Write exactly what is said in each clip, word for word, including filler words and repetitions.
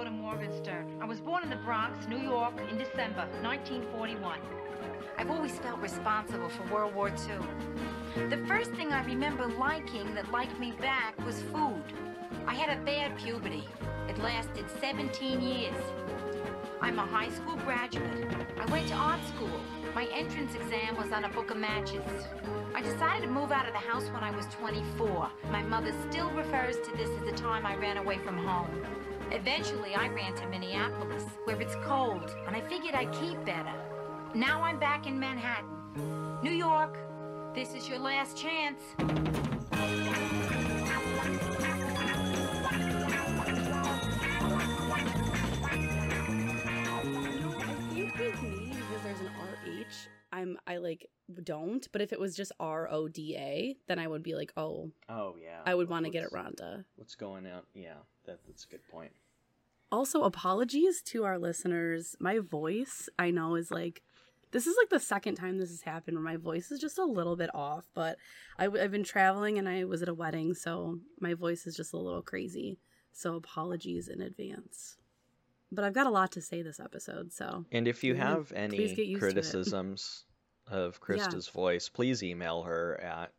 Rhoda Morgenstern. I was born in the Bronx, New York, in December nineteen forty-one. I've always felt responsible for World War Two. The first thing I remember liking that liked me back was food. I had a bad puberty. It lasted seventeen years. I'm a high school graduate. I went to art school. My entrance exam was on a book of matches. I decided to move out of the house when I was twenty-four. My mother still refers to this as the time I ran away from home. Eventually, I ran to Minneapolis, where it's cold, and I figured I'd keep better. Now I'm back in Manhattan. New York, this is your last chance. With me, because there's an R H, I'm I like don't, but if it was just R O D A, then I would be like, oh, oh yeah, I would want to get it Rhonda. What's going on? Yeah, that, that's a good point. Also, apologies to our listeners. My voice, I know, is like, this is like the second time this has happened where my voice is just a little bit off, but I, I've been traveling and I was at a wedding, so my voice is just a little crazy. So apologies in advance. But I've got a lot to say this episode, so. And if you have any criticisms of Krista's yeah. voice, please email her at.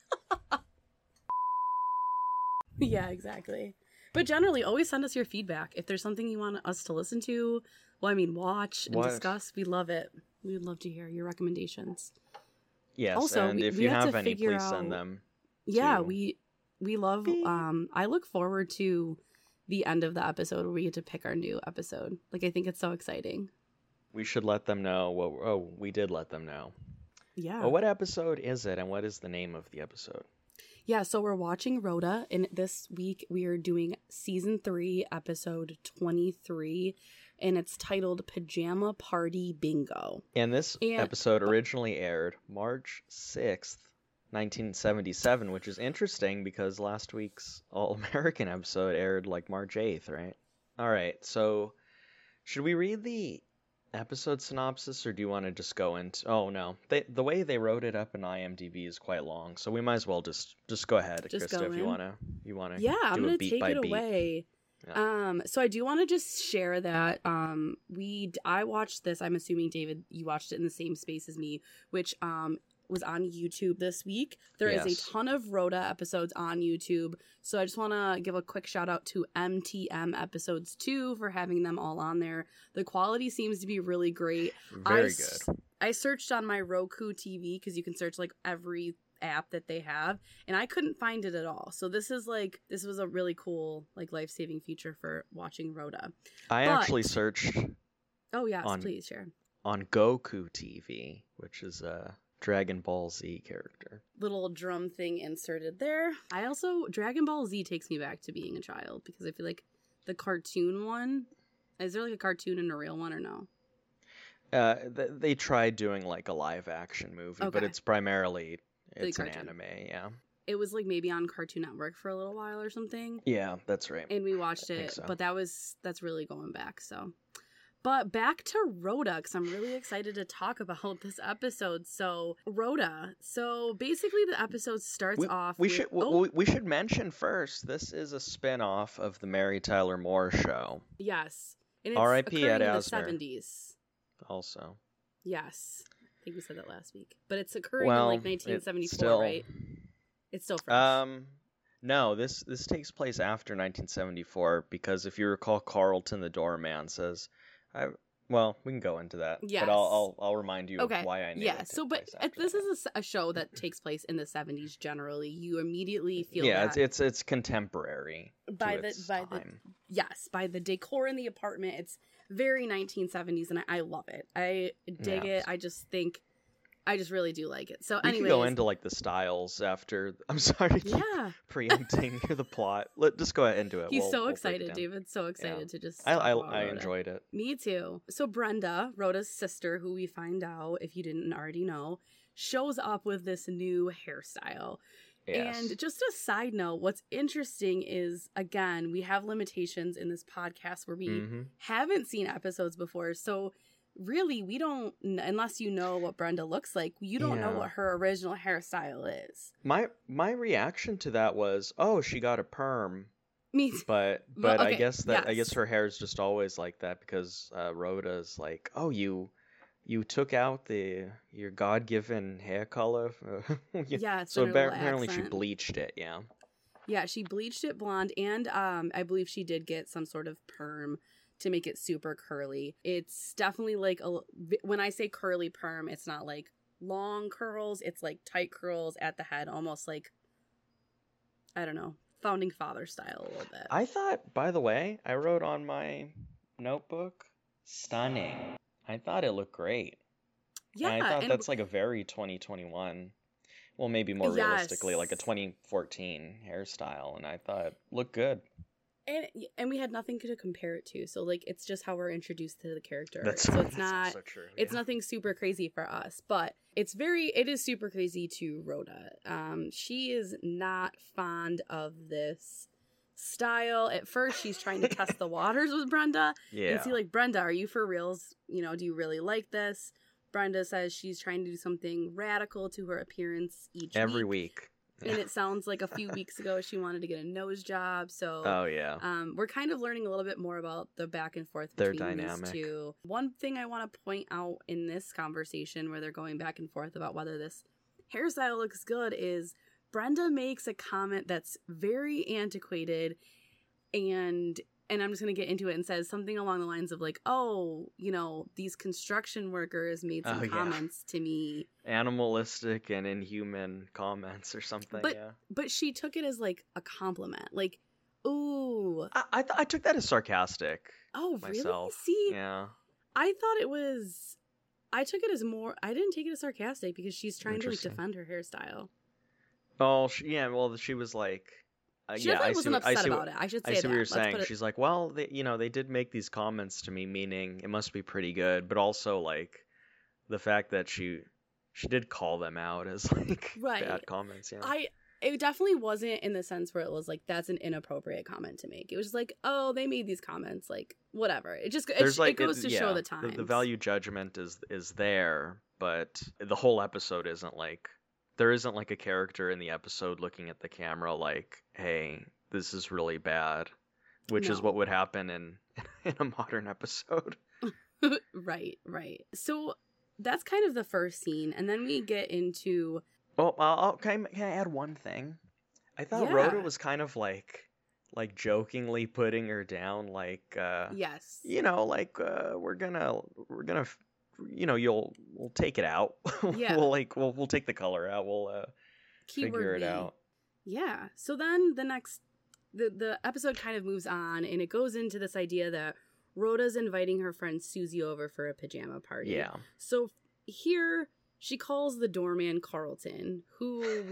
Yeah, exactly. But generally, always send us your feedback. If there's something you want us to listen to, well, I mean, watch and what? discuss, we love it. We would love to hear your recommendations. Yes, also, and we, if we you have, have any, please out, send them. Yeah, to... we we love. Um, I look forward to the end of the episode where we get to pick our new episode. Like, I think it's so exciting. We should let them know. What, oh, we did let them know. Yeah. Well, what episode is it, and what is the name of the episode? Yeah, so we're watching Rhoda, and this week we are doing season three, episode twenty-three, and it's titled Pajama Party Bingo. And this and, episode originally aired March sixth, nineteen seventy-seven, which is interesting because last week's All-American episode aired like March eighth, right? All right, so should we read the episode synopsis, or do you want to just go into... Oh, no. They, the way they wrote it up in IMDb is quite long, so we might as well just just go ahead, just Krista, go if you want to you want to Yeah, do I'm going to take it beat. away. Yeah. Um, so I do want to just share that um, we I watched this. I'm assuming, David, you watched it in the same space as me, which um, was on YouTube this week. There yes. is a ton of Rhoda episodes on YouTube. So I just want to give a quick shout out to M T M Episodes two for having them all on there. The quality seems to be really great. Very I, good. I searched on my Roku T V because you can search like every app that they have, and I couldn't find it at all. So this is like, this was a really cool, like, life-saving feature for watching Rhoda. I but, actually searched. Oh, yes, on, please share. On Goku T V, which is a Dragon Ball Z character. Little drum thing inserted there. I also, Dragon Ball Z takes me back to being a child because I feel like the cartoon one, is there like a cartoon and a real one or no? Uh, th- they tried doing like a live action movie, okay. but it's primarily, it's an anime, yeah. It was like maybe on Cartoon Network for a little while or something. Yeah, that's right. And we watched it, so. but that was, that's really going back, so. But back to Rhoda, because I'm really excited to talk about this episode. So, Rhoda. So, basically, the episode starts we, off we with... Should, oh. we, we should mention first, this is a spin-off of the Mary Tyler Moore Show. Yes. And it's R I P Ed occurring in the Asner. seventies. Also. Yes. I think we said that last week. But it's occurring well, in, like, nineteen seventy-four, still, right? It's still fresh. Um, no, this, this takes place after nineteen seventy-four, because if you recall, Carlton the doorman says... I, well, we can go into that. Yes. But I'll I'll, I'll remind you okay. of why I know. Yeah. So, but this that. is a, a show that takes place in the seventies. Generally, you immediately feel yeah, that it's it's it's contemporary by the by time. the yes by the decor in the apartment. It's very nineteen seventies, and I, I love it. I dig yeah. it. I just think. I just really do like it. So, anyway, go into like the styles after. I'm sorry, yeah, preempting the plot. Let just go ahead into it. He's we'll, so we'll excited, David. So excited yeah. to just. I I, I enjoyed it. Me too. So Brenda, Rhoda's sister, who we find out if you didn't already know, shows up with this new hairstyle. Yes. And just a side note, what's interesting is, again, we have limitations in this podcast where we mm-hmm. haven't seen episodes before, so. Really, we don't, unless you know what Brenda looks like, you don't yeah. know what her original hairstyle is. My my reaction to that was, oh, she got a perm. Me too. But Well, but I okay, guess that I guess yes. her hair is just always like that because uh, Rhoda's like, oh, you you took out the your God-given hair color. Yeah. Yeah, it's So in her little apparently she accent. bleached it. Yeah. Yeah, she bleached it blonde, and um, I believe she did get some sort of perm to make it super curly. It's definitely like a when I say curly perm, it's not like long curls. It's like tight curls at the head, almost like I don't know, founding father style a little bit. I thought, by the way, I wrote on my notebook, stunning. I thought it looked great. Yeah, And I thought and that's like a very twenty twenty-one, well, maybe more realistically, like a yes. twenty fourteen hairstyle. And I thought, looked good. and and we had nothing to compare it to, so like it's just how we're introduced to the character. That's, so it's that's not also true. it's yeah. nothing super crazy for us, but it's very it is super crazy to Rhoda. Um she is not fond of this style. At first she's trying to test the waters with Brenda Yeah. and see like, Brenda, are you for reals? You know, do you really like this? Brenda says she's trying to do something radical to her appearance each Every week. week. And Yeah. it sounds like a few weeks ago she wanted to get a nose job. So Oh, yeah. um, we're kind of learning a little bit more about the back and forth Their between dynamic. these two. One thing I want to point out in this conversation where they're going back and forth about whether this hairstyle looks good is Brenda makes a comment that's very antiquated, and and I'm just going to get into it, and says something along the lines of like, oh, you know, these construction workers made some Oh, yeah. comments to me. Animalistic and inhuman comments or something. But yeah. but she took it as like a compliment. Like, ooh, I I, th- I took that as sarcastic oh, really? myself. See, Yeah. I thought it was. I took it as more. I didn't take it as sarcastic because she's trying to like Interesting. defend her hairstyle. Oh, she, yeah. Well, she was like, uh, She yeah. definitely I see. wasn't what- I upset see about what, it. I should say I see that. what you're Let's saying. put it- She's like, well, they, you know, they did make these comments to me, meaning it must be pretty good. But also like the fact that she she did call them out as like Right. bad comments. Yeah. I. It definitely wasn't in the sense where it was like that's an inappropriate comment to make. It was just like, oh, they made these comments, like whatever. It just it, There's like it goes it- to yeah, show the times. The, value judgment is is there, but the whole episode isn't like there isn't like a character in the episode looking at the camera like, hey, this is really bad, which is No. what would happen in in a modern episode. Right, right. So that's kind of the first scene, and then we get into Well, I'll, I'll- can, I, can I add one thing? I thought Yeah. Rhoda was kind of like like jokingly putting her down, like uh, yes, you know, like uh, we're gonna we're gonna f- you know you'll we'll take it out. Yeah. we'll like we'll we'll take the color out. We'll uh, keyword figure it being- out. Yeah. So then the next the the episode kind of moves on, and it goes into this idea that Rhoda's inviting her friend Susie over for a pajama party. Yeah. So here she calls the doorman Carlton, who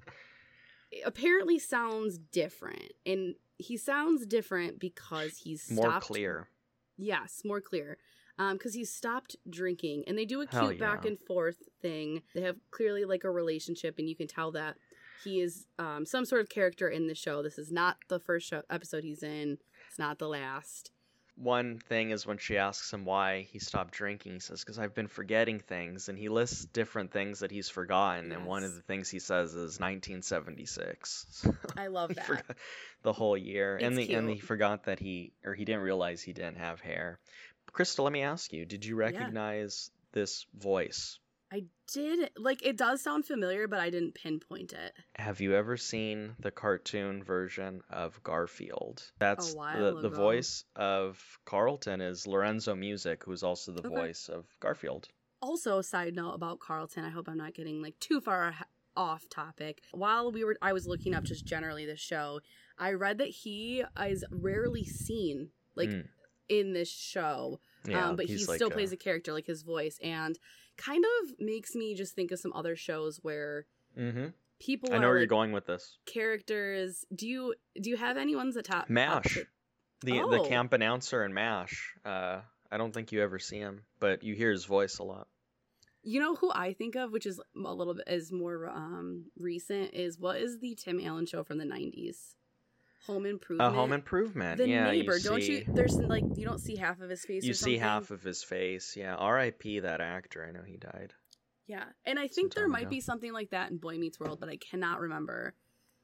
apparently sounds different, and he sounds different because he's stopped. More clear. Yes, more clear. Um, because he's stopped drinking, and they do a Hell cute back yeah. and forth thing. They have clearly like a relationship, and you can tell that he is um some sort of character in the show. This is not the first show episode he's in. It's not the last. One thing is when she asks him why he stopped drinking, he says, because I've been forgetting things, and he lists different things that he's forgotten, and one of Yes. the things he says is nineteen seventy-six. I love He that. forgot the whole year, and It's the and he cute. forgot that he or he didn't realize he didn't have hair. Crystal, let me ask you: did you recognize this voice? I did like it does sound familiar, but I didn't pinpoint it. Have you ever seen the cartoon version of Garfield? That's while the the ago. voice of Carlton is Lorenzo Music, who's also the Okay. voice of Garfield. Also, side note about Carlton, I hope I'm not getting like too far ah- off topic. While we were I was looking up just generally the show, I read that he is rarely seen like Mm. in this show. Yeah, um, but he he's like still a- plays a character, like his voice, and kind of makes me just think of some other shows where Mhm. people I know are where you're like, going with this. characters. Do you do you have any ones that top MASH. top- The the Oh. camp announcer in MASH. Uh, I don't think you ever see him, but you hear his voice a lot. You know who I think of, which is a little bit is more um recent, is what is the Tim Allen show from the nineties? Home A Improvement. Home Improvement. The yeah, neighbor, you don't see, you? There's like you don't see half of his face. you or see something? half of his face. Yeah, R I P that actor. I know he died. Yeah, and I think there time might ago. be something like that in Boy Meets World, but I cannot remember.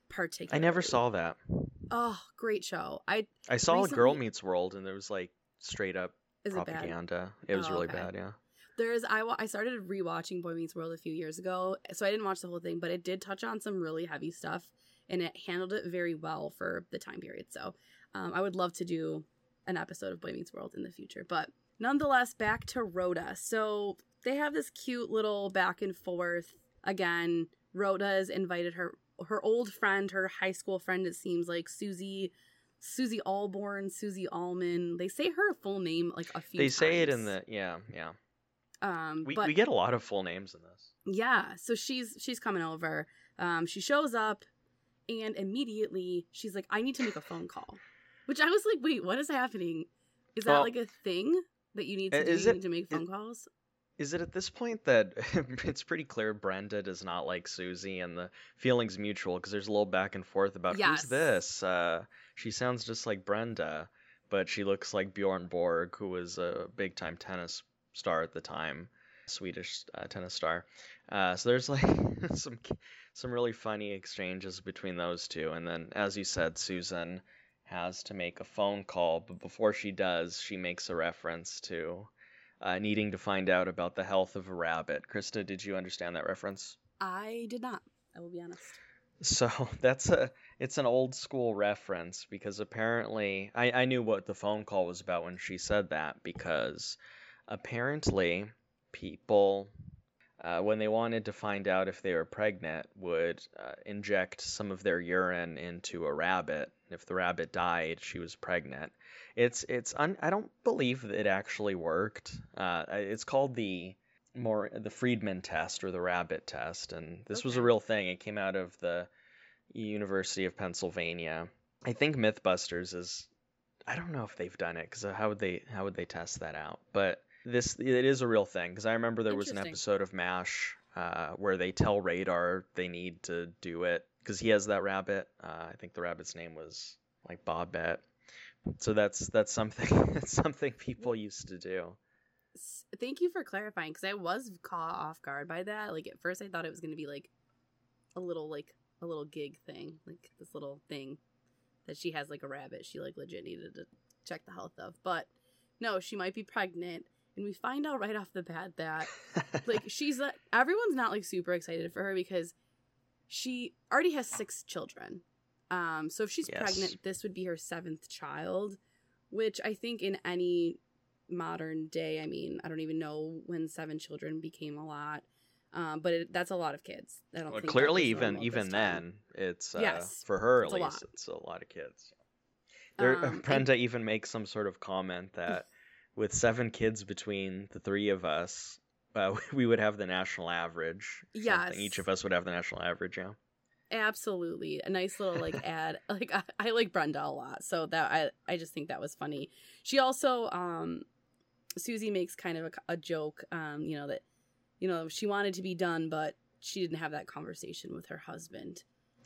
particularly. I never saw that. Oh, great show. I I saw recently... Girl Meets World, and there was like straight up Is propaganda. It, it was oh, really okay. bad, yeah. There's I I started rewatching Boy Meets World a few years ago, so I didn't watch the whole thing, but it did touch on some really heavy stuff, and it handled it very well for the time period. So um, I would love to do an episode of Boy Meets World in the future. But nonetheless, back to Rhoda. So they have this cute little back and forth. Again, Rhoda's invited her her old friend, her high school friend, it seems like, Susie Susie Allborn, Susie Allman. They say her full name like a few They times. say it in the yeah, yeah. Um, we but, we get a lot of full names in this. Yeah, so she's she's coming over. Um, she shows up, and immediately she's like, "I need to make a phone call," which I was like, "Wait, what is happening? Is that Well, like a thing that you need to do? is You it- need to make phone it- calls?" Is it at this point that it's pretty clear Brenda does not like Susie, and the feeling's mutual because there's a little back and forth about Yes. who's this? Uh, she sounds just like Brenda, but she looks like Bjorn Borg, who was a big time tennis star at the time, Swedish uh, tennis star. Uh, so there's like some some really funny exchanges between those two, and then as you said, Susan has to make a phone call, but before she does, she makes a reference to uh, needing to find out about the health of a rabbit. Krista, did you understand that reference? I did not. I will be honest. So that's a it's an old school reference because apparently I, I knew what the phone call was about when she said that, because apparently people uh, when they wanted to find out if they were pregnant would uh, inject some of their urine into a rabbit. If the rabbit died, she was pregnant. It's it's un, I don't believe that it actually worked. Uh, it's called the more the Friedman test or the rabbit test, and this was a Okay. real thing. It came out of the University of Pennsylvania. I think MythBusters is I don't know if they've done it because how would they how would they test that out? But this it is a real thing because I remember there was an Interesting. episode of MASH uh, where they tell Radar they need to do it because he has that rabbit. Uh, I think the rabbit's name was like Bobette. So that's that's something that's something people used to do. S- Thank you for clarifying, because I was caught off guard by that. Like, at first I thought it was going to be like a little like a little gig thing, like this little thing that she has like a rabbit she like legit needed to check the health of. But no, she might be pregnant, and we find out right off the bat that like she's uh, everyone's not like super excited for her because she already has six children. Um, so if she's Yes. pregnant, this would be her seventh child, which I think in any modern day, I mean, I don't even know when seven children became a lot, um, but it, that's a lot of kids. I don't Well, think clearly, that was even normal at even this time. then, it's uh, Yes, for her it's at a least, lot. it's a lot of kids. There, Um, and- Brenda even makes some sort of comment that with seven kids between the three of us, uh, we would have the national average. or Yes. something. Each of us would have the national average. Yeah. Absolutely, a nice little like ad. Like I, I like Brenda a lot, so that I I just think that was funny. She also um, Susie makes kind of a, a joke, um, you know that, you know she wanted to be done, but she didn't have that conversation with her husband,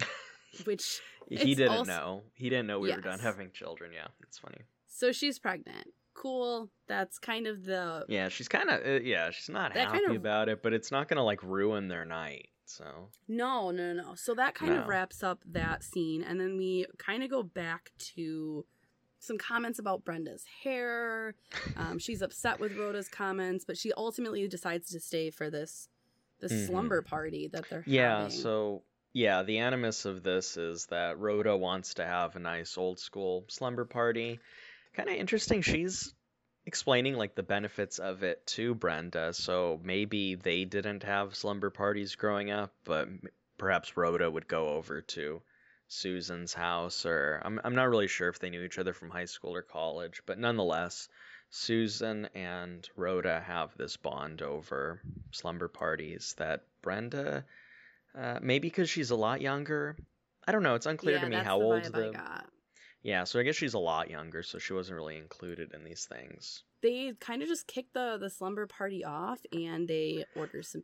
which He It's didn't also- know. He didn't know we were done Yes. having children. Yeah, it's funny. so she's pregnant. Cool. That's kind of the Yeah, she's kind of uh, yeah, she's not That happy kind of- about it, but it's not gonna like ruin their night. So No, no, no. So that kind No. of wraps up that scene. And then we kind of go back to some comments about Brenda's hair. Um, she's upset with Rhoda's comments, but she ultimately decides to stay for this this Mhm. slumber party that they're yeah, having. so yeah, the animus of this is that Rhoda wants to have a nice old school slumber party. Kind of interesting. She's explaining like the benefits of it to Brenda. So maybe they didn't have slumber parties growing up, but m- perhaps Rhoda would go over to Susan's house, or I'm I'm not really sure if they knew each other from high school or college, but nonetheless, Susan and Rhoda have this bond over slumber parties that Brenda, uh, maybe because she's a lot younger. I don't know. It's unclear yeah, to me that's how the old vibe the I got. yeah, so I guess she's a lot younger, so she wasn't really included in these things. They kind of just kick the the slumber party off, and they order some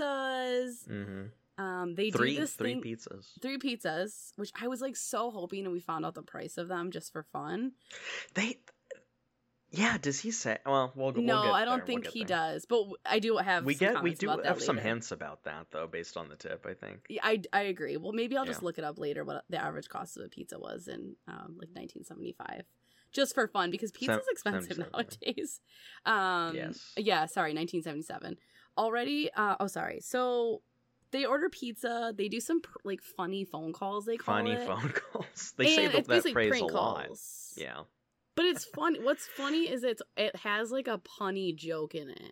pizzas. Mm-hmm. Um, they Three, do this three thing. pizzas. Three pizzas, which I was like so hoping, and we found out the price of them just for fun. They, Yeah, does he say? Well, we'll, we'll No, get I don't there. think we'll he there. does, but I do have We some get we comments do about have that some later. hints about that though, based on the tip. I think. Yeah, I, I agree. Well, maybe I'll just Yeah. look it up later what the average cost of a pizza was in um, like nineteen seventy-five, just for fun because pizza's Sem- expensive seventy-seven, nowadays. Um, Yes. Yeah, sorry, nineteen seventy-seven. Already. Uh, oh, sorry. So they order pizza. They do some pr- like funny phone calls. They call Funny it. phone calls. They and say the, it's that basically phrase a prank lot. calls. Yeah. But it's funny. What's funny is it's it has like a punny joke in it.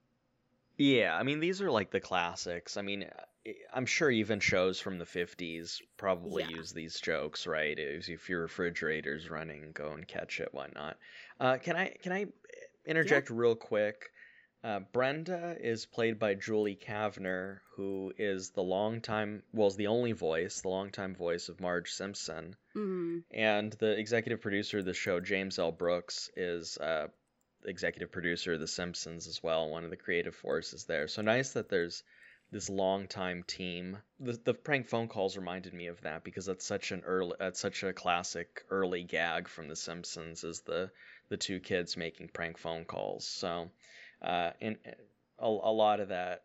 Yeah, I mean these are like the classics. I mean, I'm sure even shows from the fifties probably Yeah. use these jokes, right? If if your refrigerator's running, go and catch it, whatnot. Uh, can I can I interject real quick? Uh, Brenda is played by Julie Kavner, who is the longtime, well, is the only voice, the longtime voice of Marge Simpson. Mm-hmm. And the executive producer of the show, James L. Brooks, is uh, executive producer of The Simpsons as well, one of the creative forces there. So nice that there's this longtime team. The the prank phone calls reminded me of that because that's such an early, that's such a classic early gag from The Simpsons, is the the two kids making prank phone calls. So, uh, and a, a lot of that,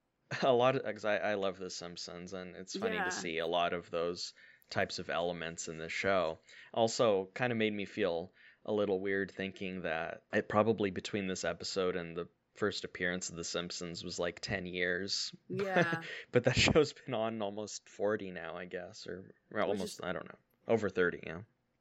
a lot of because I, I love The Simpsons, and it's funny Yeah. to see a lot of those types of elements in this show. Also, kind of made me feel a little weird thinking that it probably between this episode and the first appearance of The Simpsons was like ten years. Yeah. But that show's been on almost forty now, I guess, or well, Which almost, is- I don't know, over thirty, yeah.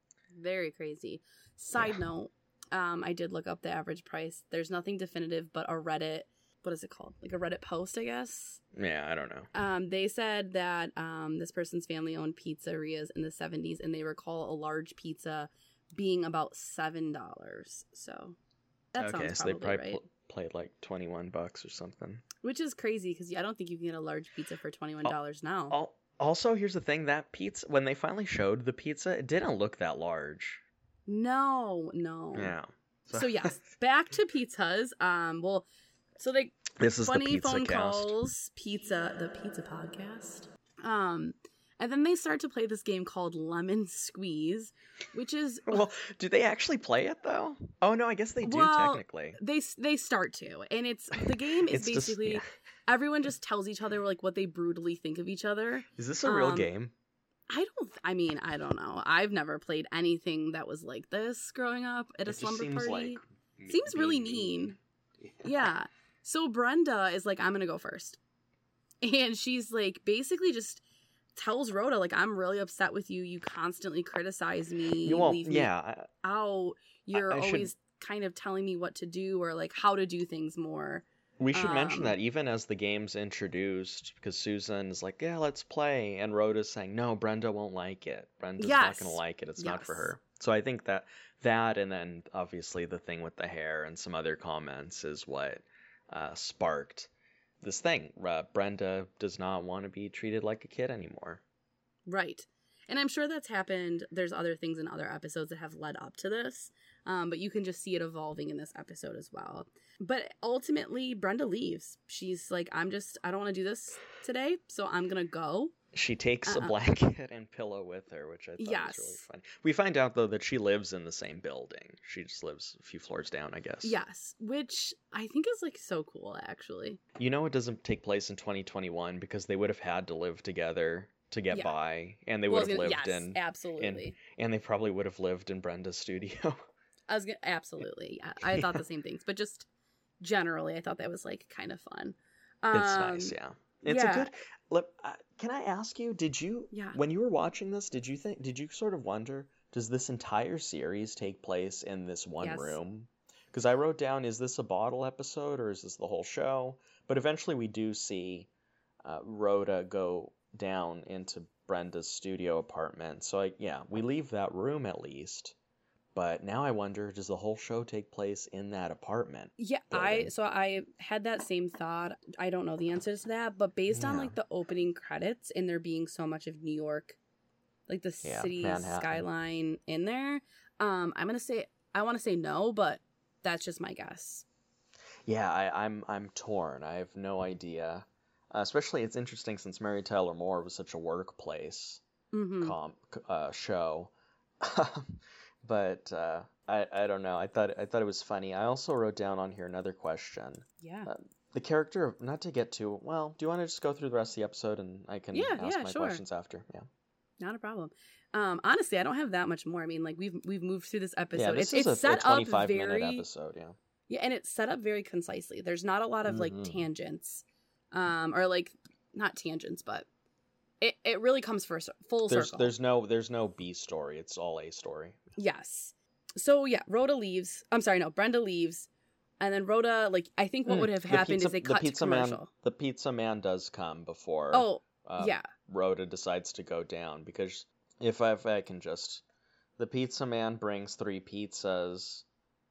Very crazy. Side Yeah. note, um, I did look up the average price. There's nothing definitive, but a Reddit, what is it called? Like a Reddit post, I guess. Yeah, I don't know. Um, they said that um, this person's family owned pizzerias in the seventies, and they recall a large pizza being about seven dollars. So that okay, sounds so they probably, probably right. pl- played like twenty-one bucks or something. Which is crazy because I don't think you can get a large pizza for twenty-one dollars now. Al- Also, here's the thing, that pizza, when they finally showed the pizza, it didn't look that large. No, no. Yeah. So yes, back to pizzas. Um, well, so they This is the funny pizza phone cast. calls, pizza, the pizza podcast. Um, and then they start to play this game called Lemon Squeeze, which is Well, do they actually play it though? Oh no, I guess they do Well, technically. they they start to, and it's the game is It's just- basically yeah. everyone just tells each other like what they brutally think of each other. Is this a real um, game? I don't. I mean, I don't know. I've never played anything that was like this growing up at a It just slumber seems party. like me- Seems really being mean. Yeah. So Brenda is like, I'm gonna go first, and she's like, basically just tells Rhoda like, I'm really upset with you. You constantly criticize me. You You won't, leave me yeah, I- out. You're I should- always kind of telling me what to do or like how to do things more. we should mention um, that even as the game's introduced, because Susan is like, yeah, let's play, and Rhoda's saying, no, Brenda won't like it. Brenda's not Yes. going to like it. It's not for Yes. her. So I think that that, and then obviously the thing with the hair and some other comments is what uh, sparked this thing. Uh, Brenda does not want to be treated like a kid anymore. Right. And I'm sure that's happened. There's other things in other episodes that have led up to this. Um, but you can just see it evolving in this episode as well. But ultimately, Brenda leaves. She's like, I'm just, I don't want to do this today, so I'm going to go. She takes a Uh-uh. blanket and pillow with her, which I thought Yes. was really fun. We find out, though, that she lives in the same building. She just lives a few floors down, I guess. Yes, which I think is like so cool, actually. You know it doesn't take place in twenty twenty-one because they would have had to live together to get Yeah. by, and they Well, I would was have gonna- lived yes, in, absolutely. and they probably would have lived in Brenda's studio. I was gonna, absolutely. Yeah, I thought the same things, but just generally, I thought that was like kind of fun. Um, It's nice, yeah. It's yeah. a good. Look, uh, can I ask you? Did you, Yeah. when you were watching this, did you think? Did you sort of wonder? Does this entire series take place in this one Yes. room? Because I wrote down, is this a bottle episode or is this the whole show? But eventually, we do see uh, Rhoda go down into Brenda's studio apartment. So I, yeah, we leave that room at least. But now I wonder, does the whole show take place in that apartment? Yeah, I building? so I had that same thought. I don't know the answers to that, but based on Yeah. like the opening credits and there being so much of New York, like the Yeah, city's Manhattan. skyline in there, um, I'm gonna say I want to say no, but that's just my guess. Yeah, I, I'm I'm torn. I have no idea. Uh, especially, it's interesting since Mary Tyler Moore was such a workplace Mm-hmm. comp uh, show. But uh, I I don't know. I thought I thought it was funny. I also wrote down on here another question. Yeah. Uh, the character, not to get too well. Do you want to just go through the rest of the episode and I can Yeah, ask yeah, my sure. questions after? Yeah. Not a problem. Um, honestly, I don't have that much more. I mean, like we've we've moved through this episode. Yeah, this it's is a, it's set a twenty-five up very minute episode. Yeah. yeah, and it's set up very concisely. There's not a lot of like Mhm. tangents, um, or like not tangents, but it, it really comes for a cir- full There's circle. there's no there's no B story. It's all A story. Yes. So yeah, Rhoda leaves. I'm sorry, no, Brenda leaves, and then Rhoda, like I think what Mm, would have the happened pizza- is they the cut to pizza commercial. man the pizza man does come before. Oh uh, yeah, Rhoda decides to go down because if I, if I can just, the pizza man brings three pizzas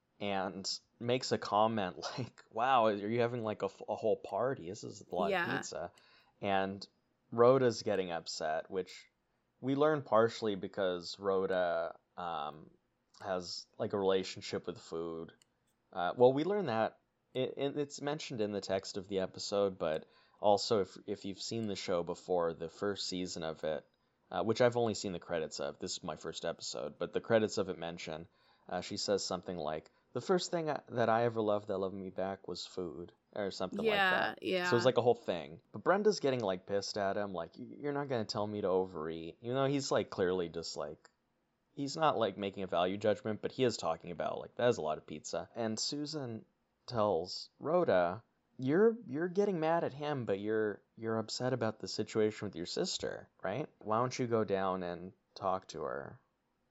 and makes a comment like, "Wow, are you having like a, f- a whole party? This is a lot Yeah. of pizza," and Rhoda's getting upset, which we learn partially because Rhoda um, has like a relationship with food. Uh, well, we learn that it, it, it's mentioned in the text of the episode, but also if if you've seen the show before, the first season of it, uh, which I've only seen the credits of. This is my first episode, but the credits of it mention, uh, she says something like, "The first thing I, that I ever loved that loved me back was food," or something yeah, like that. yeah. So it's like a whole thing. But Brenda's getting like pissed at him, like, "You're not gonna tell me to overeat." You know, he's like clearly just like, he's not like making a value judgment, but he is talking about like, that is a lot of pizza. And Susan tells Rhoda, you're you're getting mad at him, but you're you're upset about the situation with your sister, right? Why don't you go down and talk to her?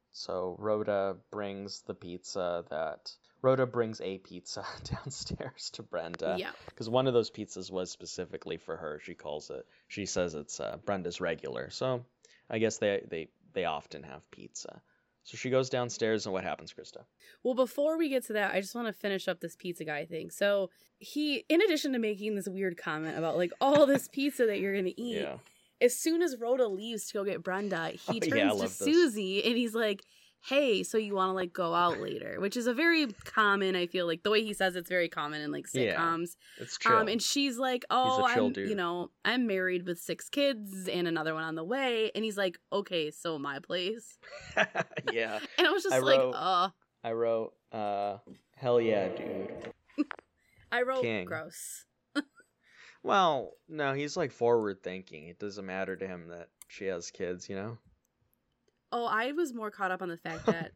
So Rhoda brings the pizza that Rhoda brings a pizza downstairs to Brenda. yeah. Because one of those pizzas was specifically for her. She calls it. She says it's uh, Brenda's regular. So I guess they they they often have pizza. So she goes downstairs, and what happens, Krista? Well, before we get to that, I just want to finish up this pizza guy thing. So he, in addition to making this weird comment about like all this pizza that you're gonna eat, Yeah. as soon as Rhoda leaves to go get Brenda, he Oh, yeah, turns I to love this. Susie and he's like, "Hey, so you want to like go out later?" Which is a very common. I feel like the way he says it's very common in like Yeah, sitcoms. It's chill. Um, and she's like, "Oh, chill I'm, dude. you know, I'm married with six kids and another one on the way." And he's like, "Okay, so my place." yeah. And I was just I like, wrote- "Uh." I wrote, uh, hell yeah, dude. I wrote King. gross. Well, no, he's like forward thinking. It doesn't matter to him that she has kids, you know? Oh, I was more caught up on the fact that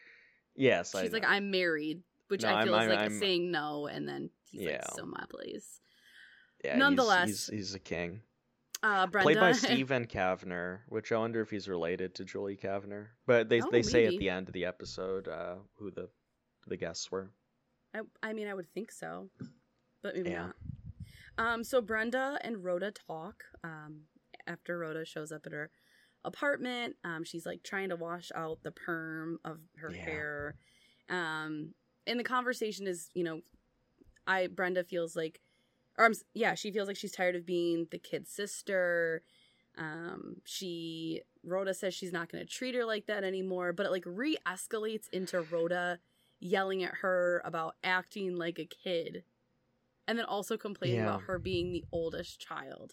Yes, I she's like, know. "I'm married," which No, I feel I'm- is like I'm- saying no, and then he's Yeah. like, "So my place." Yeah, he's- nonetheless- he's, he's a king. Uh, Brenda. Played by Stephen Kavner, which I wonder if he's related to Julie Kavner. But they Oh, they say at maybe. the end of the episode uh, who the the guests were. I, I mean, I would think so, but maybe Yeah. not. Um, so Brenda and Rhoda talk. Um, after Rhoda shows up at her apartment, um, she's like trying to wash out the perm of her Yeah. hair. Um, and the conversation is, you know, I Brenda feels like, or I'm, s- yeah, she feels like she's tired of being the kid's sister. Um, she Rhoda says she's not going to treat her like that anymore, but it like re-escalates into Rhoda yelling at her about acting like a kid, and then also complaining Yeah. about her being the oldest child.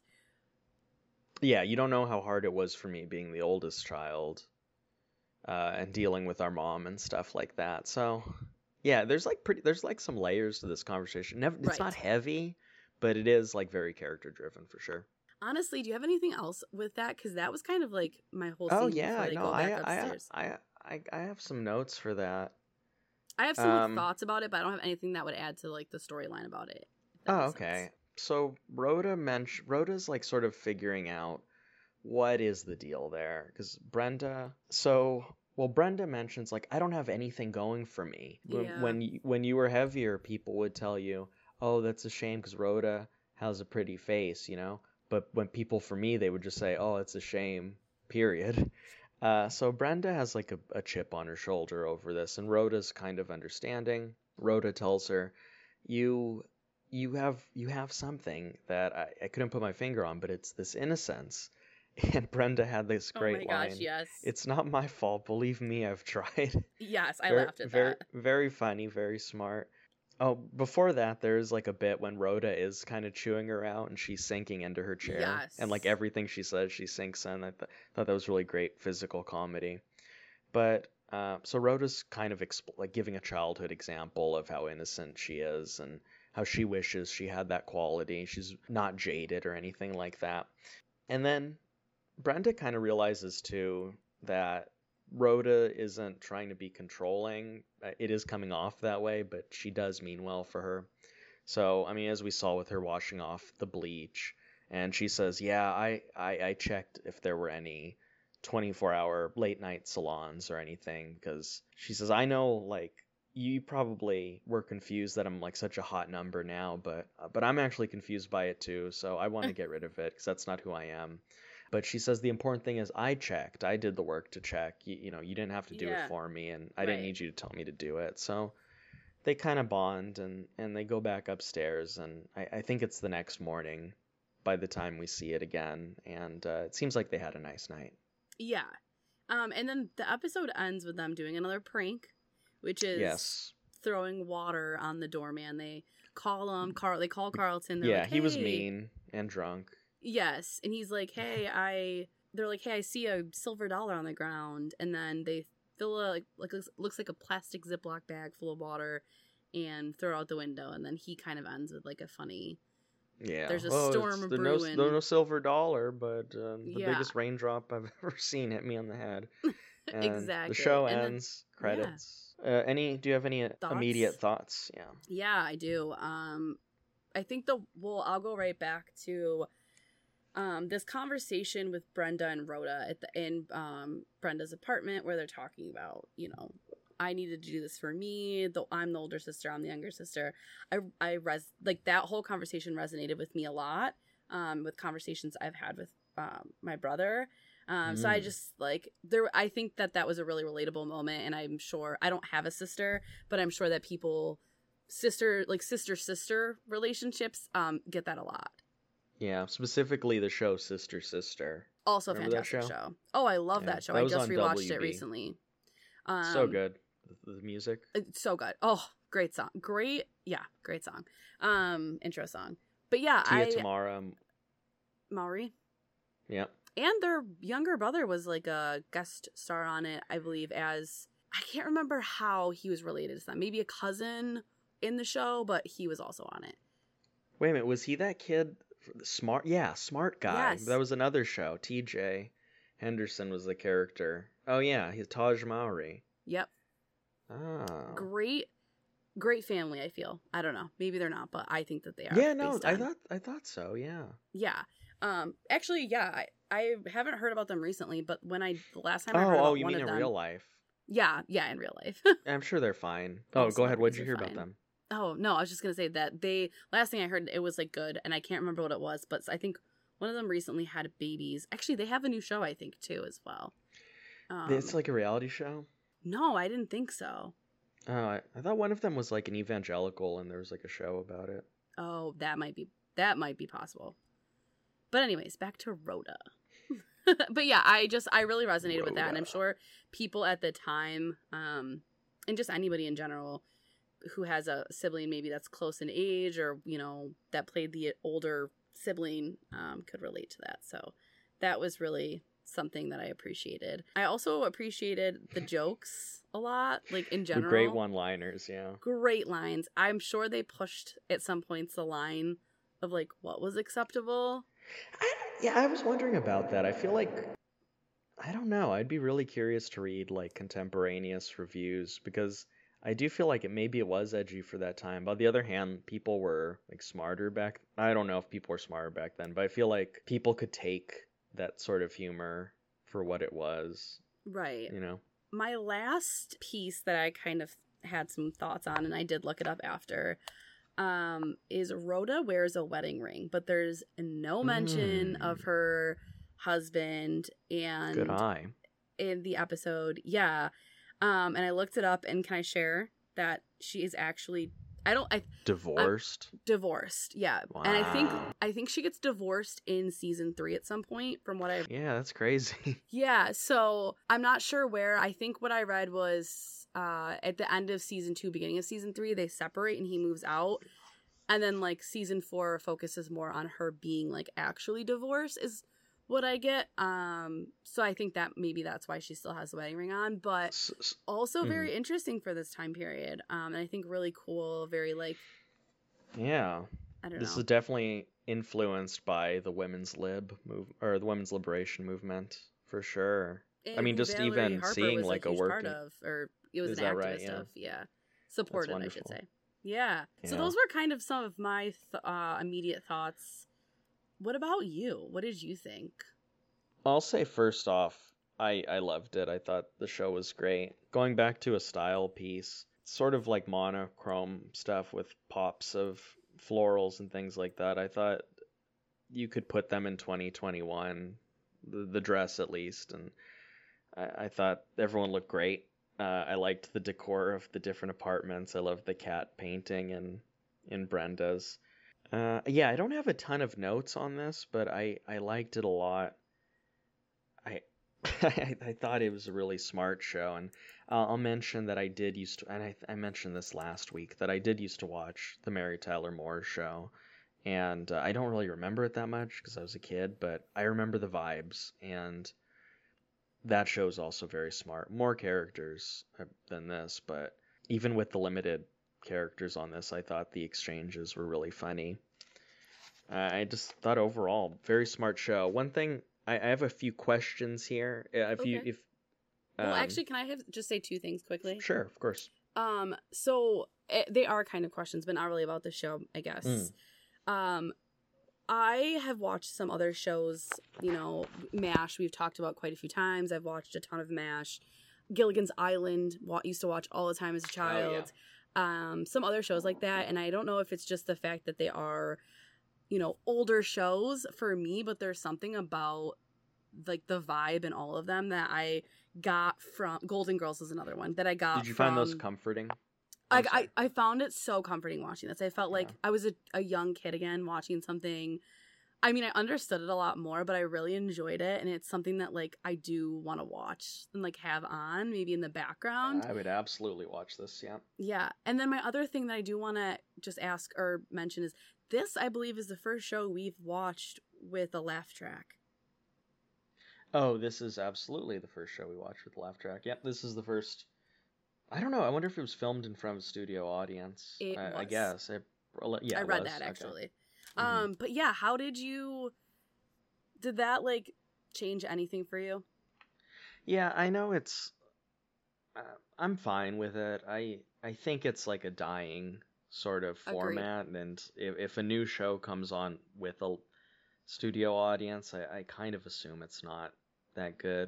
Yeah, you don't know how hard it was for me being the oldest child, uh, and dealing with our mom and stuff like that. So, yeah, there's like pretty, there's like some layers to this conversation. Never, it's Right. not heavy, but it is like very character driven for sure. Honestly, do you have anything else with that? Because that was kind of like my whole scene Oh before yeah, they no, go I, back I, upstairs. I, I, I have some notes for that. I have some um, thoughts about it, but I don't have anything that would add to like the storyline about it. if that Oh, makes okay. sense. So Rhoda mentioned Rhoda's like sort of figuring out what is the deal there because Brenda. So well, Brenda mentions like I don't have anything going for me. When Yeah. when you, when you were heavier, people would tell you, "Oh, that's a shame because Rhoda has a pretty face," you know. But when people for me, they would just say, "Oh, it's a shame." Period. Uh, so Brenda has like a, a chip on her shoulder over this, and Rhoda's kind of understanding. Rhoda tells her, "You, you have you have something that I, I couldn't put my finger on, but it's this innocence." And Brenda had this great oh my line. gosh, yes. "It's not my fault. Believe me, I've tried." yes, I Ver- laughed at very, that. Very funny, very smart. Oh, before that, there's like a bit when Rhoda is kind of chewing her out and she's sinking into her chair. Yes. And like everything she says, she sinks in. I th- thought that was really great physical comedy. But Uh, so Rhoda's kind of exp- like giving a childhood example of how innocent she is and how she wishes she had that quality. She's not jaded or anything like that. And then Brenda kind of realizes too that Rhoda isn't trying to be controlling. It is coming off that way, but she does mean well for her. So, I mean, as we saw with her washing off the bleach, and she says, yeah, I, I, I checked if there were any twenty-four hour late night salons or anything, because she says, I know, like, you probably were confused that I'm like such a hot number now, but uh, but I'm actually confused by it too, so I want to get rid of it because that's not who I am. But she says the important thing is I checked. I did the work to check. You, you know, you didn't have to do Yeah. it for me, and I Right. didn't need you to tell me to do it. So they kind of bond, and, and they go back upstairs, and I, I think it's the next morning by the time we see it again, and uh, it seems like they had a nice night. Yeah. Um, and then the episode ends with them doing another prank, which is Yes. throwing water on the doorman. They call him Carl. They call Carlton. They're Yeah, like, he was "Hey." mean and drunk. Yes, and he's like, "Hey, I." They're like, "Hey, I see a silver dollar on the ground," and then they fill a like, like looks, looks like a plastic Ziploc bag full of water and throw it out the window. And then he kind of ends with like a funny. Yeah. There's a oh, storm it's the no, brewing. the no silver dollar, but um, the Yeah. biggest raindrop I've ever seen hit me on the head. And Exactly. The show And then- ends. Credits. Uh, any? Do you have any uh, Thoughts? immediate thoughts? Yeah. Yeah, I do. Um, I think the well, I'll go right back to um this conversation with Brenda and Rhoda at the in um Brenda's apartment where they're talking about, you know, I needed to do this for me. Though I'm the older sister, I'm the younger sister. I I res like that whole conversation resonated with me a lot. Um, with conversations I've had with um my brother. Um, so I Mm. just like there. I think that that was a really relatable moment, and I'm sure I don't have a sister, but I'm sure that people, sister like sister sister relationships, um, get that a lot. Yeah. Specifically, the show Sister Sister. Also, a Remember that fantastic show? show? Oh, I love Yeah, that show. that I was just on rewatched W it B. recently. Um, So good. The, the music. It's so good. Oh, great song. Great, yeah, great song. Um, intro song. But yeah, Tia I Tamara. um, Maury. Yeah. And their younger brother was like a guest star on it, I believe, as I can't remember how he was related to them. Maybe a cousin in the show, but he was also on it. Wait a minute. Was he that kid? Smart. Yeah, smart guy. Yes. That was another show. T J Henderson was the character. Oh yeah, he's Taj Mowry. Yep. Ah. Great, great family, I feel. I don't know. Maybe they're not, but I think that they are. Yeah, no, based I on- thought I thought so. Yeah. Yeah. Um, actually, yeah, I, I haven't heard about them recently, but when I, the last time I Oh, heard about oh, you one mean of in them. real life? Yeah, yeah, in real life. I'm sure they're fine. All Oh, go ahead. What did celebrities you are hear about fine. them? Oh, no, I was just going to say that they, last thing I heard, it was like good, and I can't remember what it was, but I think one of them recently had babies. Actually, they have a new show, I think, too, as well. Um, it's like a reality show. no, I didn't think so. Oh, I, I thought one of them was like an evangelical, and there was like a show about it. Oh, that might be, that might be possible. But anyways, back to Rhoda. But yeah, I just, I really resonated with that, and I'm Rhoda. sure people at the time, um, and just anybody in general who has a sibling maybe that's close in age or, you know, that played the older sibling um, could relate to that. So that was really something that I appreciated. I also appreciated the jokes a lot, like in The general. great one-liners, yeah. Great lines. I'm sure they pushed at some points the line of like what was acceptable. I, yeah, I was wondering about that. I feel like I don't know. I'd be really curious to read like contemporaneous reviews because I do feel like it maybe it was edgy for that time. But on the other hand, people were like smarter back. I don't know if people were smarter back then, but I feel like people could take that sort of humor for what it was, Right. you know. My last piece that I kind of had some thoughts on, and I did look it up after, um, is Rhoda wears a wedding ring, but there's no mention Mm. of her husband and Good eye. in the episode. Yeah. Um, and I looked it up, and can I share that she is actually I don't I Divorced. divorced. Yeah. And I think Wow. I think she gets divorced in season three at some point from what I've Yeah, that's crazy. Yeah, so I'm not sure where. I think what I read was uh, at the end of season two, beginning of season three, they separate and he moves out. And then like season four focuses more on her being like actually divorced is what I get. Um, so I think that maybe that's why she still has the wedding ring on, but S- s- also mhm. very interesting for this time period. Um, and I think really cool, very like, Yeah. I don't This know. is definitely influenced by the women's lib move or the women's liberation movement for sure. And I mean, who just Valerie even Harper seeing was like a a huge part working. of, or it was Is an that activist right? Yeah. of, yeah, supported, I should wonderful. say. Yeah. So Yeah. those were kind of some of my th- uh, immediate thoughts. What about you? What did you think? I'll say first off, I I loved it. I thought the show was great. Going back to a style piece, sort of like monochrome stuff with pops of florals and things like that. I thought you could put them in twenty twenty-one, the, the dress at least, and I, I thought everyone looked great. Uh, I liked the decor of the different apartments. I loved the cat painting in in Brenda's. Uh, yeah, I don't have a ton of notes on this, but I I liked it a lot. I I, I thought it was a really smart show, and uh, I'll mention that I did used to, and I, I mentioned this last week, that I did used to watch the Mary Tyler Moore Show, and uh, I don't really remember it that much because I was a kid, but I remember the vibes, and that show is also very smart. More characters uh, than this, but even with the limited characters on this, I thought the exchanges were really funny. Uh, I just thought overall, very smart show. One thing, I, I have a few questions here. Uh, If you, Okay. if Well, um, actually, can I have just say two things quickly? sure, of course. Um, so eh, they are kind of questions, but not really about the show, I guess. Mm. Um, I have watched some other shows, you know, MASH, we've talked about quite a few times. I've watched a ton of MASH. Gilligan's Island, wa- used to watch all the time as a child. Um, some other shows like that, and I don't know if it's just the fact that they are, you know, older shows for me, but there's something about like the vibe in all of them that I got from Golden Girls is another one that I got Did you from find those comforting? I, I'm sorry. I, I found it so comforting watching this. I felt like Yeah. I was a, a young kid again watching something. I mean, I understood it a lot more, but I really enjoyed it. And it's something that like I do want to watch and like have on maybe in the background. I would absolutely watch this, yeah. Yeah. And then my other thing that I do want to just ask or mention is this, I believe, is the first show we've watched with a laugh track. Oh, this is absolutely the first show we watched with the laugh track. Yep, this is the first. I don't know. I wonder if it was filmed in front of a studio audience. It I, I was. guess. It, yeah, I it read was. that Okay. actually. Mhm. Um, but yeah, how did you, did that like change anything for you? Yeah, I know it's. Uh, I'm fine with it. I I think it's like a dying sort of Agreed. format, and if if a new show comes on with a studio audience, I, I kind of assume it's not that good.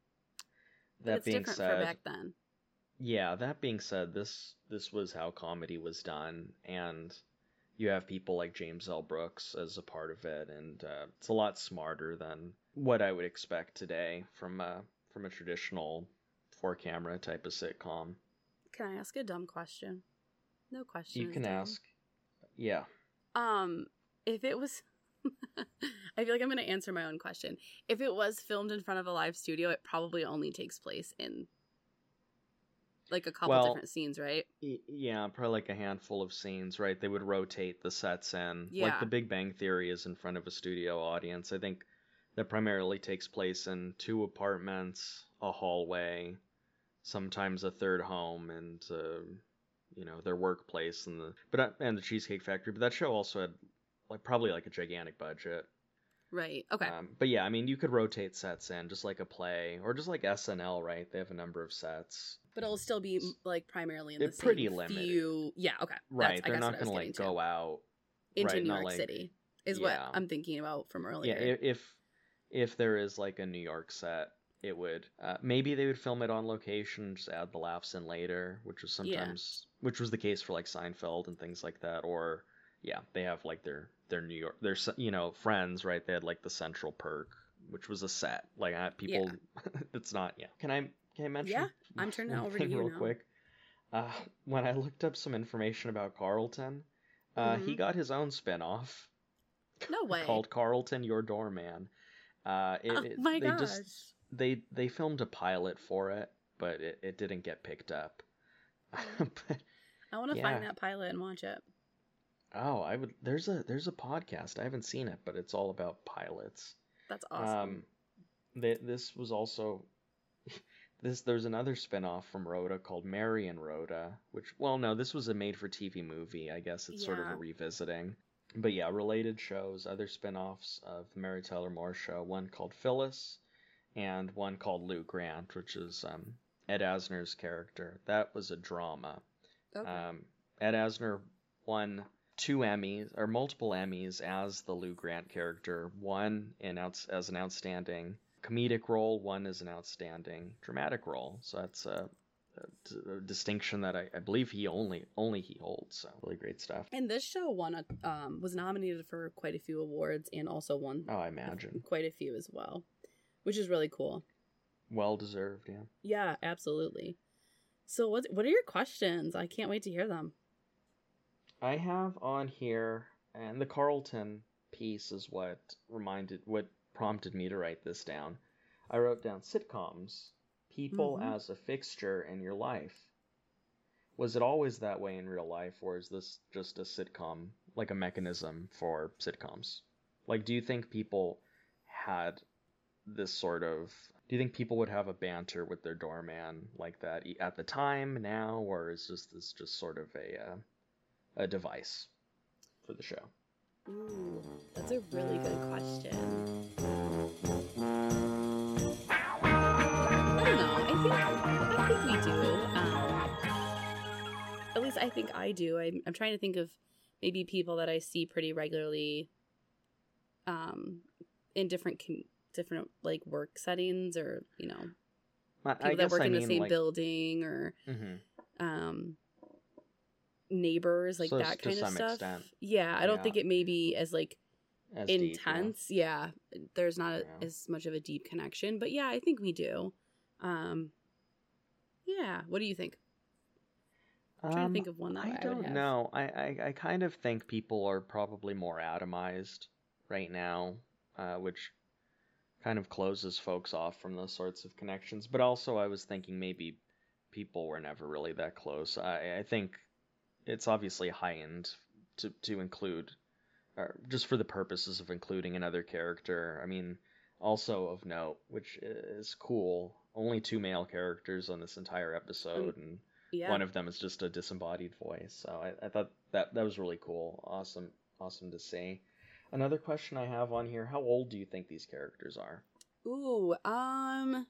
But That it's being different said, for back then. yeah, that being said, this this was how comedy was done, and you have people like James L. Brooks as a part of it, and uh, it's a lot smarter than what I would expect today from a from a traditional four camera type of sitcom. Can I ask a dumb question? No question. You is can dumb. ask, yeah. Um, if it was, I feel like I'm going to answer my own question. If it was filmed in front of a live studio, it probably only takes place in like a couple Well, different scenes, right? Y- Yeah, probably like a handful of scenes, right? They would rotate the sets in. Yeah. Like The Big Bang Theory is in front of a studio audience. I think that primarily takes place in two apartments, a hallway, sometimes a third home, and uh, you know, their workplace and the but uh, and the Cheesecake Factory. But that show also had like probably like a gigantic budget. Right. Okay. Um, but yeah, I mean, you could rotate sets in just like a play or just like S N L, right? They have a number of sets. but it'll still be like primarily in They're the same pretty limited. few. Yeah. Okay. Right, That's, I they're guess not what I was gonna like getting to. go out into right, New not York like- City is yeah. what I'm thinking about from earlier. Yeah, i- if if there is like a New York set, it would uh, maybe they would film it on location, and just add the laughs in later, which was Yeah. sometimes which was the case for like Seinfeld and things like that. Or yeah, they have like their their New York their c- you know Friends, right? They had like the Central Perk, which was a set. Like uh, people, it's not. Yeah, can I can I mention? Yeah, I'm turning it one over to thing you real now. quick. Uh, when I looked up some information about Carlton, uh, he Mhm. got his own spinoff No way. called Carlton, Your Doorman. Uh, it, Oh it- my they gosh. just they they filmed a pilot for it, but it, it didn't get picked up. but, I want to yeah. find that pilot and watch it. oh, I would. There's a there's a podcast. I haven't seen it, but it's all about pilots. That's awesome. Um, th- this was also this. There's another spinoff from Rhoda called Mary and Rhoda, which well, no, this was a made-for-T V movie. I guess it's sort of Yeah. a revisiting. But yeah, related shows, other spinoffs of the Mary Tyler Moore Show. One called Phyllis, and one called Lou Grant, which is um, Ed Asner's character. That was a drama. Okay. Um, Ed Asner won two Emmys, or multiple Emmys, as the Lou Grant character. One in outs- as an outstanding comedic role, one as an outstanding dramatic role. So that's a, a, a distinction that I, I believe he only only he holds. So really great stuff. And this show won a um was nominated for quite a few awards and also won Oh, I imagine. quite a few as well, which is really cool. Well deserved, yeah. Yeah, absolutely. So what what are your questions? I can't wait to hear them. I have on here, and the Carlton piece is what reminded, what prompted me to write this down. I wrote down sitcoms, people Mhm. as a fixture in your life. Was it always that way in real life, or is this just a sitcom, like a mechanism for sitcoms? Like, do you think people had this sort of, do you think people would have a banter with their doorman like that at the time, now, or is this, this just sort of a, uh, a device for the show? Ooh, that's a really good question. I don't know. I think I think we do. Um, at least I think I do. I'm, I'm trying to think of maybe people that I see pretty regularly, um, in different com- different like work settings, or you know, I, people I that guess work I in the mean, same like, building, or mhm. um, neighbors, like So that to kind of some stuff. extent. Yeah, I don't Yeah. think it may be as like As deep, yeah. intense. Yeah. There's not a, Yeah. as much of a deep connection, but yeah, I think we do. Um, yeah. What do you think? I'm trying to Um, think of one that I, I would don't have. know. I, I, I kind of think people are probably more atomized right now, uh, which kind of closes folks off from those sorts of connections. But also, I was thinking maybe people were never really that close. I, I think it's obviously heightened to, to include, or just for the purposes of including another character. I mean, also of note, which is cool, only two male characters on this entire episode, and Yeah. one of them is just a disembodied voice. So I, I thought that that was really cool. Awesome, awesome to see. Another question I have on here: how old do you think these characters are? Ooh, um,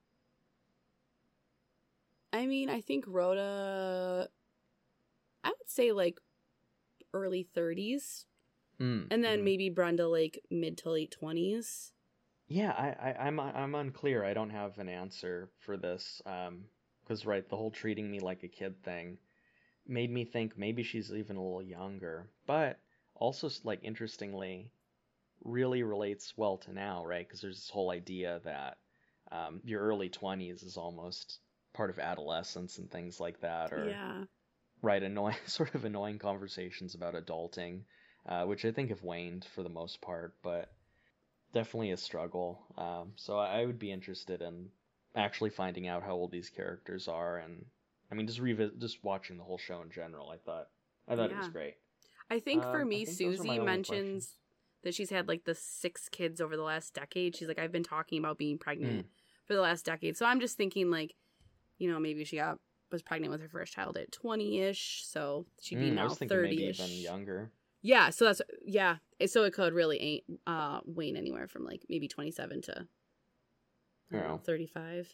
I mean, I think Rhoda, I would say like early thirties, Mm, and then mhm. maybe Brenda like mid to late twenties. Yeah, I, I, I'm I'm unclear. I don't have an answer for this. Um, because right, the whole treating me like a kid thing made me think maybe she's even a little younger. But also, like, interestingly, really relates well to now, right? Because there's this whole idea that um, your early twenties is almost part of adolescence and things like that, or Yeah. right, annoying sort of annoying conversations about adulting, uh, which I think have waned for the most part, but definitely a struggle. Um, so I would be interested in actually finding out how old these characters are, and I mean, just revisit, just watching the whole show in general. I thought, I thought it was Yeah. great. I think for Um, I me, think those are my Susie only mentions questions. that she's had like the six kids over the last decade. She's like, I've been talking about being pregnant Mm. for the last decade. So I'm just thinking like, you know, maybe she got was pregnant with her first child at twenty-ish, so she'd be Mm, I now was thinking maybe thirty-ish. even younger. Yeah, so that's yeah. So it could really ain't uh wane anywhere from like maybe twenty-seven to I don't Yeah. know, thirty-five.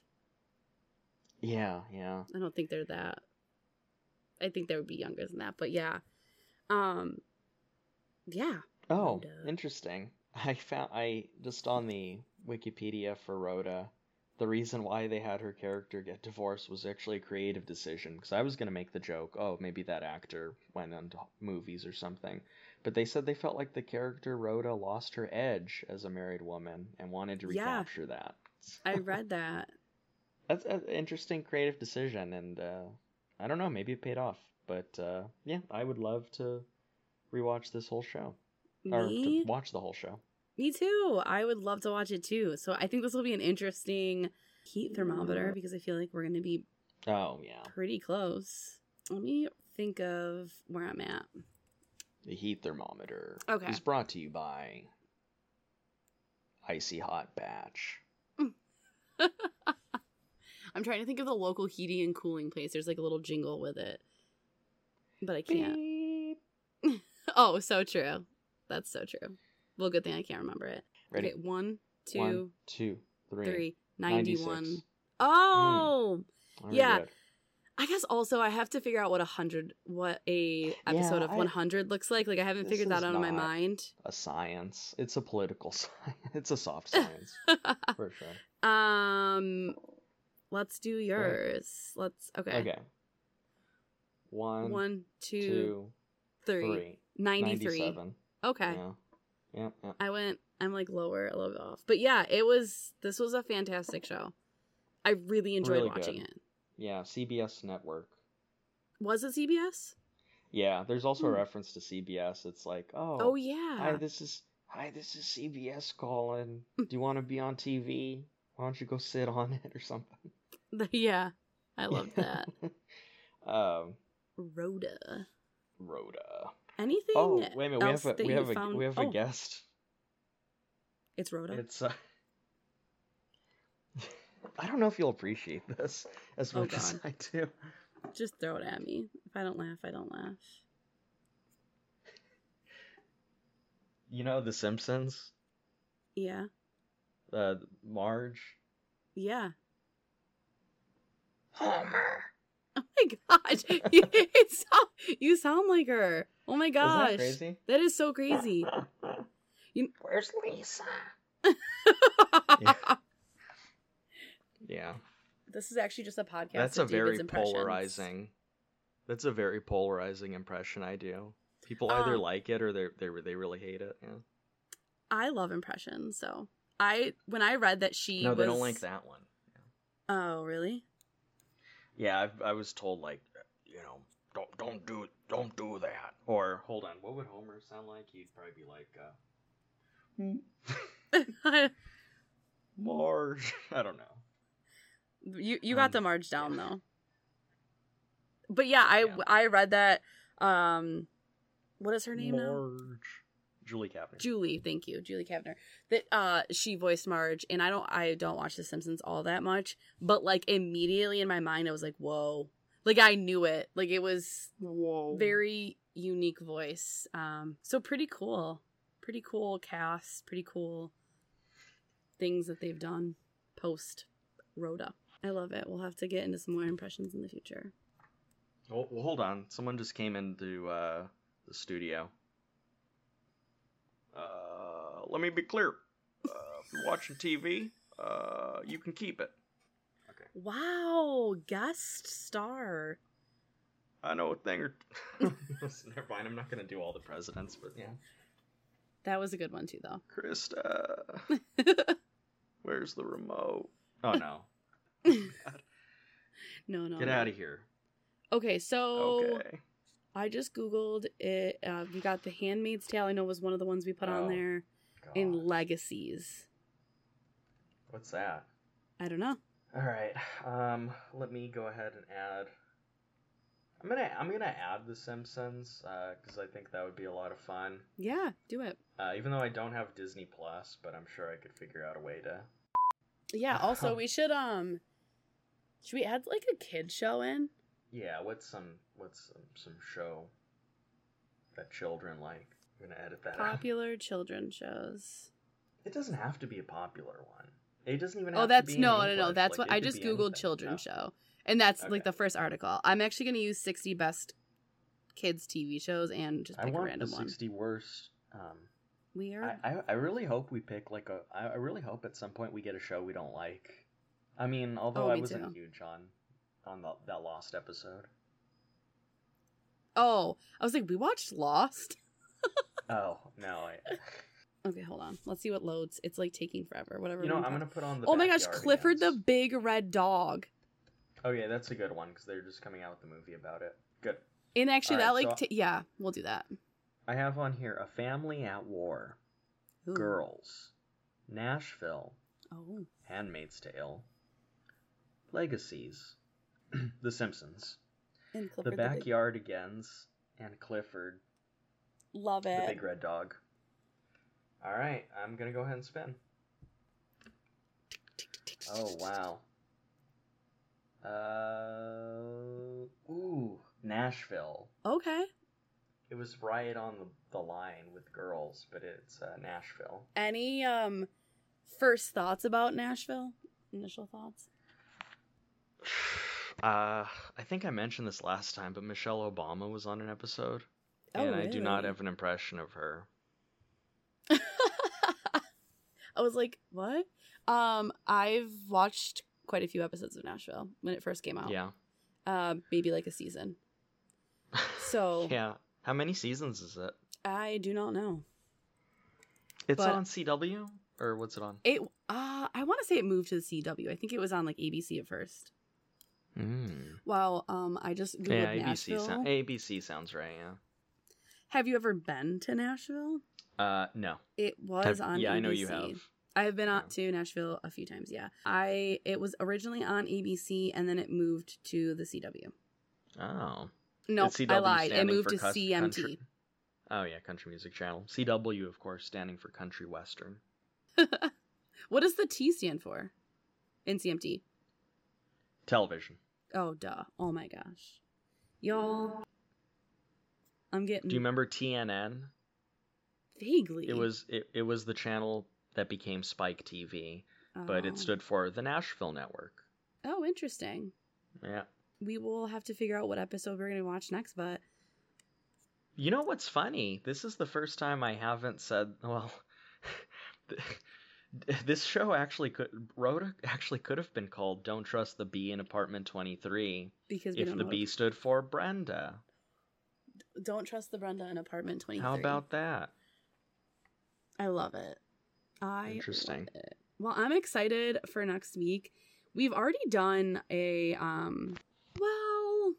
Yeah, yeah. I don't think they're that. I think they would be younger than that, but yeah. Um yeah. Oh, And, uh, interesting. I found I just on the Wikipedia for Rhoda, the reason why they had her character get divorced was actually a creative decision. Because I was gonna make the joke, oh, maybe that actor went into movies or something, but they said they felt like the character Rhoda lost her edge as a married woman and wanted to Yeah. recapture that. I read that. That's an interesting creative decision, and uh, I don't know, maybe it paid off. But uh, yeah, I would love to rewatch this whole show. Or Me? to watch the whole show. Me too. I would love to watch it too. So I think this will be an interesting heat thermometer because I feel like we're going to be Oh, yeah. pretty close. Let me think of where I'm at. The heat thermometer Okay. is brought to you by icy hot batch. I'm trying to think of the local heating and cooling place. There's like a little jingle with it, but I can't. Beep. Oh, so true. That's so true. Well, good thing I can't remember it. Ready? Okay, one, two, One, two, three. three, ninety-one. ninety-six. Oh, Very yeah. good. I guess also I have to figure out what a hundred, what a episode Yeah, of I- one hundred looks like. Like I haven't This figured that is out in my not- mind. A science. It's a political science. It's a soft science for sure. um, let's do yours. Let's okay. Okay. One, One, two, two, three. three. ninety-three. ninety-seven. Okay. Yeah. Yeah. Yeah. I went. I'm like lower, a little bit off, but yeah, it was. This was a fantastic show. I really enjoyed Really watching good. it. Yeah. C B S Network. Was it C B S? Yeah. There's also a Hmm. reference to C B S. It's like, oh, Oh yeah. hi, this is hi, this is C B S calling. Do you want to be on T V? Why don't you go sit on it or something? Yeah, I love that. um, Rhoda. Rhoda. Anything? Oh, wait a minute. We else have a that we you have a found- we have oh, a guest. It's Rhoda. It's uh, I don't know if you'll appreciate this as Oh, much as God. I do. Just throw it at me. If I don't laugh, I don't laugh. You know The Simpsons? Yeah. Uh, Marge. Yeah. Homer. Oh my gosh. you, it sound, you sound like her. Oh my Isn't gosh. that crazy? That is so crazy. You... Where's Lisa? Yeah. This is actually just a podcast. That's a of David's very impressions. polarizing. That's a very polarizing impression I do. People either Um, like it or they they they really hate it. Yeah. I love impressions, so I when I read that she No, they was... don't like that one. Oh, really? Yeah, I, I was told like, you know, don't don't do don't do that. Or hold on, what would Homer sound like? He'd probably be like, uh, Marge. I don't know. you you got Um, the Marge down though. But yeah, I Yeah. I read that. Um, what is her name now? Marge. Julie Kavner. Julie, thank you, Julie Kavner. That uh, she voiced Marge, and I don't I don't watch The Simpsons all that much, but like immediately in my mind, I was like, whoa, like I knew it, like it was Whoa. very unique voice. Um, so pretty cool, pretty cool cast, pretty cool things that they've done post Rhoda. I love it. We'll have to get into some more impressions in the future. Oh, well, hold on. Someone just came into uh, the studio. Uh, let me be clear. Uh, if you're watching T V, uh, you can keep it. Okay. Wow, guest star. I know a thing or. Never mind. I'm not gonna do all the presidents, but yeah. That was a good one too, though. Krista, where's the remote? Oh no. No, no. Get no. out of here. Okay, so Okay. I just googled it. Uh, we got The Handmaid's Tale. I know was one of the ones we put on Oh, there. God. In Legacies. What's that? I don't know. All right. Um, let me go ahead and add. I'm gonna I'm gonna add The Simpsons because I think that would be a lot of fun. Yeah, do it. Uh, even though I don't have Disney Plus, but I'm sure I could figure out a way to. Yeah. Also, we should um, should we add like a kid show in? Yeah. What's some what's some, some show that children like? I'm gonna edit that out. Popular children's shows. It doesn't have to be a popular one. It doesn't even. Oh, have that's to be in no, no, no. English. That's Like, what it I could just be googled. anything. Children's Oh. show, and that's Okay. like the first article. I'm actually gonna use sixty best kids T V shows and just I pick a want random the one. sixty worst. Um, We are. I, I I really hope we pick like a. I I really hope at some point we get a show we don't like. I mean, although Oh, I me wasn't too. huge on on the, that Lost episode. Oh, I was like, we watched Lost. Oh no! I, Okay, hold on. Let's see what loads. It's like taking forever. Whatever. you know, we I'm got. gonna put on the. Oh my gosh, Backyardigans. Clifford the Big Red Dog. Oh yeah, that's a good one because they're just coming out with the movie about it. Good. And actually, that Alright, like, so- t- yeah, we'll do that. I have on here A Family at War, Ooh. Girls, Nashville, Oh, Handmaid's Tale, Legacies, The Simpsons, and The Clifford the, Big. Backyardigans, and Clifford Love the it. Big Red Dog. All right, I'm gonna go ahead and spin. Oh, wow. Uh, ooh, Nashville. Okay. It was right on the, the line with girls, but it's uh, Nashville. Any um first thoughts about Nashville? Initial thoughts? Uh, I think I mentioned this last time, but Michelle Obama was on an episode, Oh, and I do not really? have an impression of her. I was like, what? Um, I've watched quite a few episodes of Nashville when it first came out. Yeah. Uh, maybe like a season. So Yeah. How many seasons is it? I do not know. It's But- on C W? Or what's it on? It uh I want to say it moved to the C W. I think it was on like A B C at first. Mm. Wow, um I just googled Yeah, A B C, Nashville. so- A B C sounds right, yeah. Have you ever been to Nashville? Uh, no. It was Have- on yeah, A B C. I know you have. I've been out Yeah. to Nashville a few times, yeah. I it was originally on A B C and then it moved to the C W. Oh. No, Is I C W lied. It standing moved for to cus- C M T. country- Oh, yeah, Country Music Channel. C W, of course, standing for Country Western. What does the T stand for in C M T? Television. Oh, duh. Oh my gosh. Y'all, I'm getting Do you remember T N N? vaguely. It was it, it was the channel that became Spike T V, but Oh. it stood for the Nashville Network. Oh, interesting. Yeah. We will have to figure out what episode we're going to watch next, but You know what's funny? This is the first time I haven't said, well, this show actually could, Rhoda actually could have been called Don't Trust the B in Apartment twenty-three because we if don't the know. B stood for Brenda. Don't trust the Brenda in Apartment twenty-three. How about that? I love it. I Interesting. love it. Well, I'm excited for next week. We've already done a um well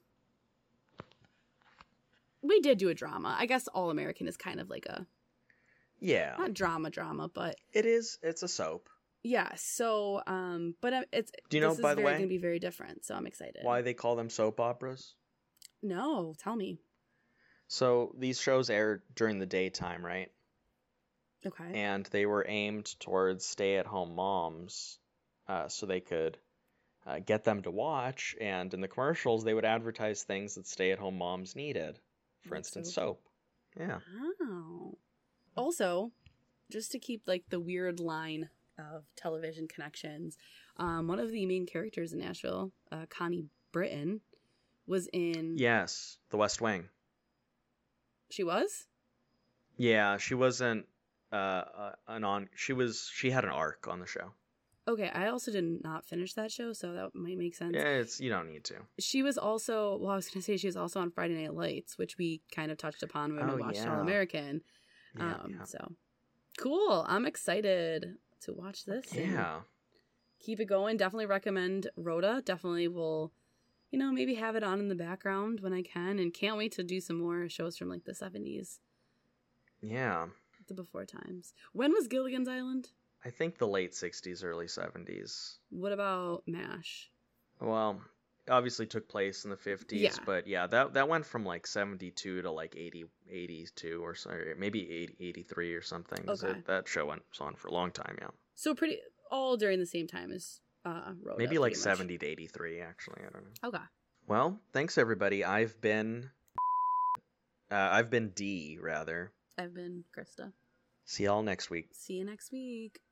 we did do a drama. I guess All American is kind of like a Yeah. not drama drama, but It is. It's a soap. yeah. So um but uh, it's Do you know, this by is the very way, gonna be very different. So I'm excited. Why they call them soap operas? No, tell me. So these shows aired during the daytime, right? Okay. And they were aimed towards stay-at-home moms, uh, so they could uh, get them to watch. And in the commercials, they would advertise things that stay-at-home moms needed. For Like instance, soap. soap. Yeah. Oh. Also, just to keep like the weird line of television connections, um, one of the main characters in Nashville, uh, Connie Britton, was in. Yes, The West Wing. She was? Yeah, she wasn't uh, uh, an on. She was. She had an arc on the show. Okay, I also did not finish that show, so that might make sense. Yeah, it's you don't need to. She was also, well, I was going to say she was also on Friday Night Lights, which we kind of touched upon when Oh, we watched yeah. All American. Yeah, um, yeah. So, cool. I'm excited to watch this. and Yeah. Keep it going. Definitely recommend Rhoda. Definitely will, you know, maybe have it on in the background when I can. And can't wait to do some more shows from like the seventies, Yeah. the before times. When was Gilligan's Island? I think the late sixties, early seventies. What about MASH? Well, obviously took place in the fifties, Yeah. but yeah, that that went from like seventy-two to like eighty, eighty-two or so, or maybe eighty, eighty-three or something. So Okay. that show went was on for a long time, yeah. So pretty, all during the same time as uh, Rhoda. Maybe like pretty much. seventy to eighty-three, actually. I don't know. Okay. Well, thanks everybody. I've been, uh, I've been D rather. I've been Krista. See y'all next week. See you next week.